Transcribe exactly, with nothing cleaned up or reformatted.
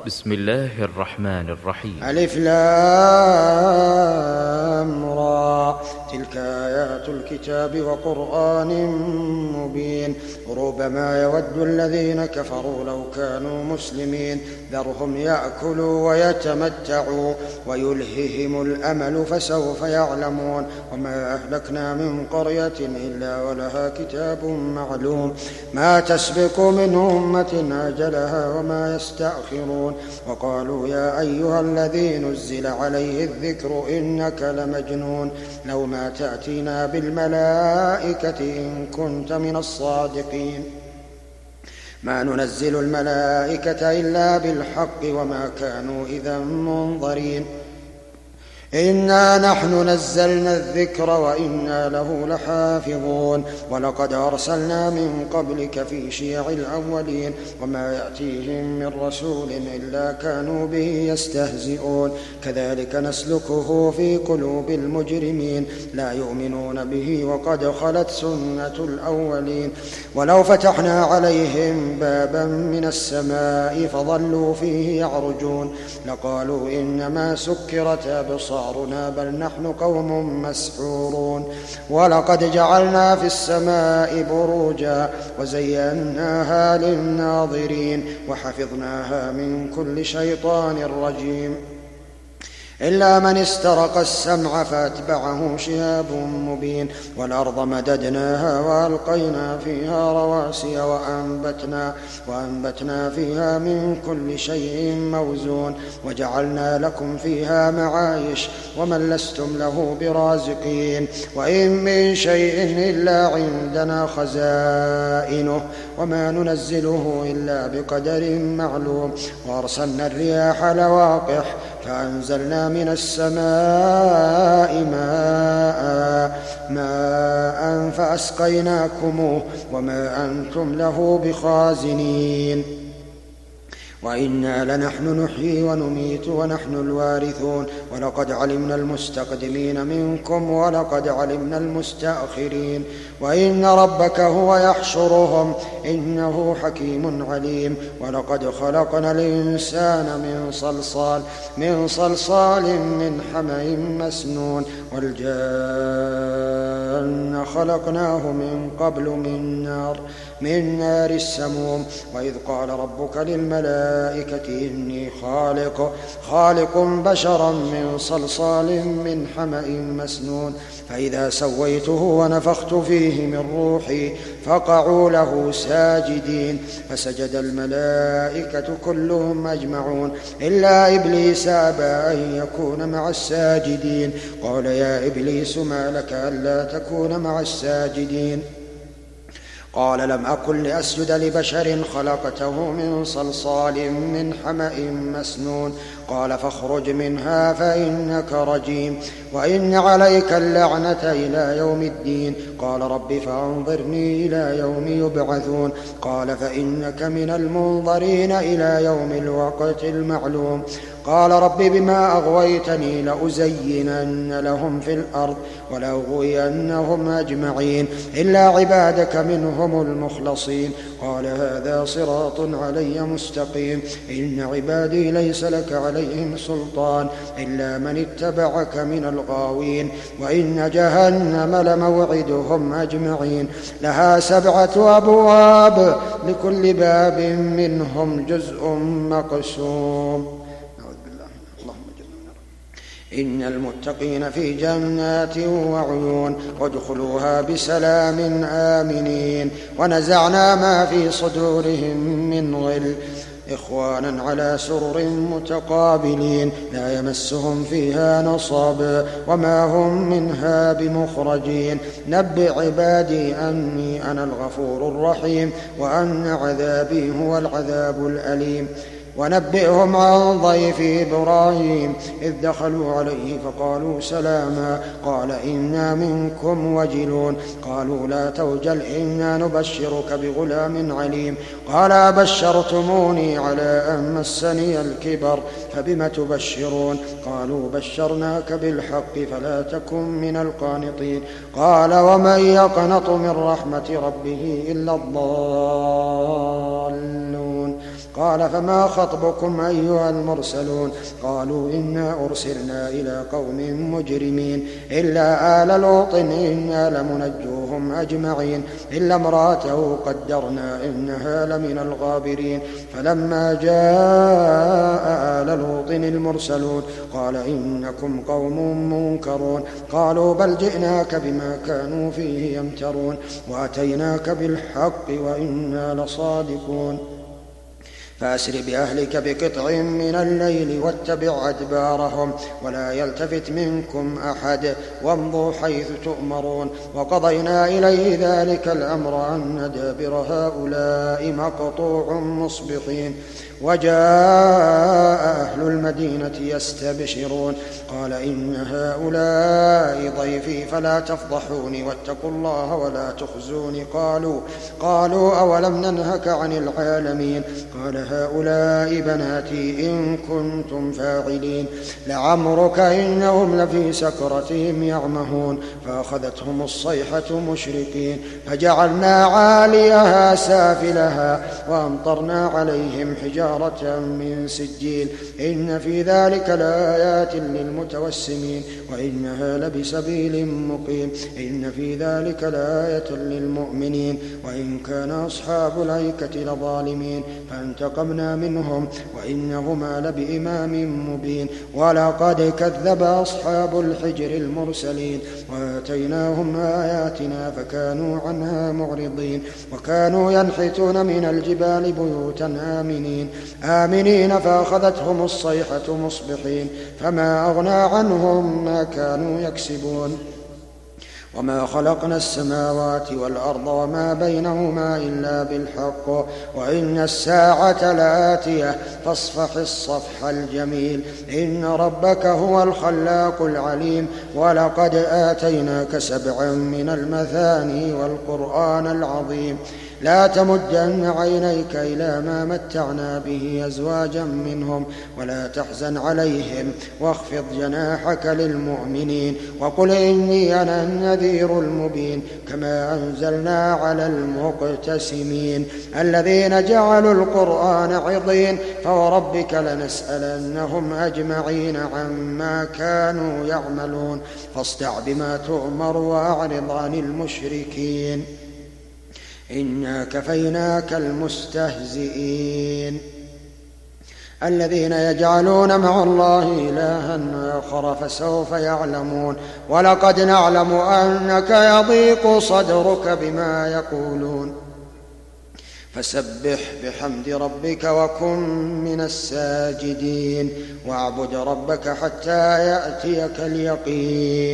بسم الله الرحمن الرحيم. ألف لام را، تلك آيات الكتاب وقرآن مبين. ربما يود الذين كفروا لو كانوا مسلمين، ذرهم يأكلوا ويتمتعوا ويلههم الأمل فسوف يعلمون. وما أهلكنا من قرية إلا ولها كتاب معلوم، ما تسبق من أمة أجلها وما يستأخرون. وقالوا يا أيها الذي نزل عليه الذكر إنك لمجنون، لو ما تأتينا بالملائكة إن كنت من الصادقين. ما ننزل الملائكة إلا بالحق وما كانوا إذا منظرين. إنا نحن نزلنا الذكر وإنا له لحافظون. ولقد أرسلنا من قبلك في شيع الأولين، وما يأتيهم من رسول إلا كانوا به يستهزئون. كذلك نسلكه في قلوب المجرمين، لا يؤمنون به وقد خلت سنة الأولين. ولو فتحنا عليهم بابا من السماء فظلوا فيه يعرجون لقالوا إنما سكرت أبصارنا بل نحن قوم مسحورون. ولقد جعلنا في السماء بروجا وزيناها للناظرين وحفظناها من كل شيطان رجيم، إلا من استرق السمع فأتبعه شهاب مبين. والأرض مددناها وألقينا فيها رواسي وأنبتنا, وأنبتنا فيها من كل شيء موزون. وجعلنا لكم فيها معايش ومن لستم له برازقين. وإن من شيء إلا عندنا خزائنه وما ننزله إلا بقدر معلوم. وأرسلنا الرياح لواقح فأنزلنا من السماء ماء, ماء فأسقيناكموه وما أنتم له بخازنين. وإنا لنحن نحيي ونميت ونحن الوارثون. ولقد علمنا المستقدمين منكم ولقد علمنا المستأخرين. وإن ربك هو يحشرهم إنه حكيم عليم. ولقد خلقنا الإنسان من صلصال من صلصال من حمأ مسنون. والجان خلقناه من قبل من نار من نار السموم. وإذ قال ربك للملائكة إني خالق خالق بشرا من صلصال من حمأ مسنون، فإذا سويته ونفخت فيه من روحي فقعوا له ساجدين. فسجد الملائكة كلهم أجمعون إلا إبليس أبى أن يكون مع الساجدين. قال يا إبليس ما لك ألا تكون مع الساجدين؟ قال لم أكن لأسجد لبشر خلقته من صلصال من حمأ مسنون. قال فاخرج منها فإنك رجيم وإن عليك اللعنة إلى يوم الدين. قال رب فأنظرني إلى يوم يبعثون. قال فإنك من المنظرين إلى يوم الوقت المعلوم. قال رب بما أغويتني لأزينن لهم في الأرض ولأغوينهم أجمعين إلا عبادك منهم المخلصين. قال هذا صراط علي مستقيم. إن عبادي ليس لك عليهم سلطان إلا من اتبعك من الغاوين. وإن جهنم لموعدهم أجمعين، لها سبعة أبواب لكل باب منهم جزء مقسوم. إن المتقين في جنات وعيون وادخلوها بسلام آمنين. ونزعنا ما في صدورهم من غل إخوانا على سرر متقابلين لا يمسهم فيها نصب وما هم منها بمخرجين. نبئ عبادي أني أنا الغفور الرحيم وأن عذابي هو العذاب الأليم. ونبئهم عن ضيف إبراهيم إذ دخلوا عليه فقالوا سلاما قال إنا منكم وجلون. قالوا لا توجل إنا نبشرك بغلام عليم. قال أبشرتموني على أن مسني الكبر فبم تبشرون. قالوا بشرناك بالحق فلا تكن من القانطين. قال ومن يقنط من رحمة ربه إلا الضالون. قال فما خطبكم أيها المرسلون قالوا إنا أرسلنا إلى قوم مجرمين إلا آل لوط إنا لمنجوهم أجمعين إلا امرأته قدرنا إنها لمن الغابرين فلما جاء آل لوط المرسلون قال إنكم قوم منكرون قالوا بل جئناك بما كانوا فيه يمترون وأتيناك بالحق وإنا لصادقون فأسر بأهلك بقطع من الليل واتبع أدبارهم ولا يلتفت منكم أحد وامضوا حيث تؤمرون وقضينا إليه ذلك الأمر أن دابر هؤلاء مقطوع مصبحين وجاء أهل المدينة يستبشرون قال إن هؤلاء ضيفي فلا تفضحوني واتقوا الله ولا تخزوني قالوا قالوا أولم ننهك عن العالمين قال هؤلاء بناتي إن كنتم فاعلين لعمرك إنهم لفي سكرتهم يعمهون فأخذتهم الصيحة مشرقين فجعلنا عاليها سافلها وأمطرنا عليهم حجارة من سجيل إن في ذلك لآيات للمتوسمين وإنها لبسبيل مقيم إن في ذلك لآية للمؤمنين وإن كان أصحاب الأيكة لظالمين فانتقمنا منهم وإنهما لبإمام مبين ولقد كذب أصحاب الحجر المرسلين وآتيناهم آياتنا فكانوا عنها معرضين وكانوا ينحتون من الجبال بيوتا آمنين آمنين فأخذتهم الصيحة مصبحين فما أغنى عنهم ما كانوا يكسبون وما خلقنا السماوات والأرض وما بينهما إلا بالحق وإن الساعة لآتية فاصفح الصفح الجميل إن ربك هو الخلاق العليم ولقد آتيناك سبعا من المثاني والقرآن العظيم لا تمدن عينيك إلى ما متعنا به أزواجا منهم ولا تحزن عليهم واخفض جناحك للمؤمنين وقل إني أنا النذير المبين كما أنزلنا على المقتسمين الذين جعلوا القرآن عضين فوربك لنسألنهم أجمعين عما كانوا يعملون فاصدع بما تؤمر وأعرض عن المشركين إنا كفيناك المستهزئين الذين يجعلون مع الله إلها آخر فسوف يعلمون ولقد نعلم أنك يضيق صدرك بما يقولون فسبح بحمد ربك وكن من الساجدين واعبد ربك حتى يأتيك اليقين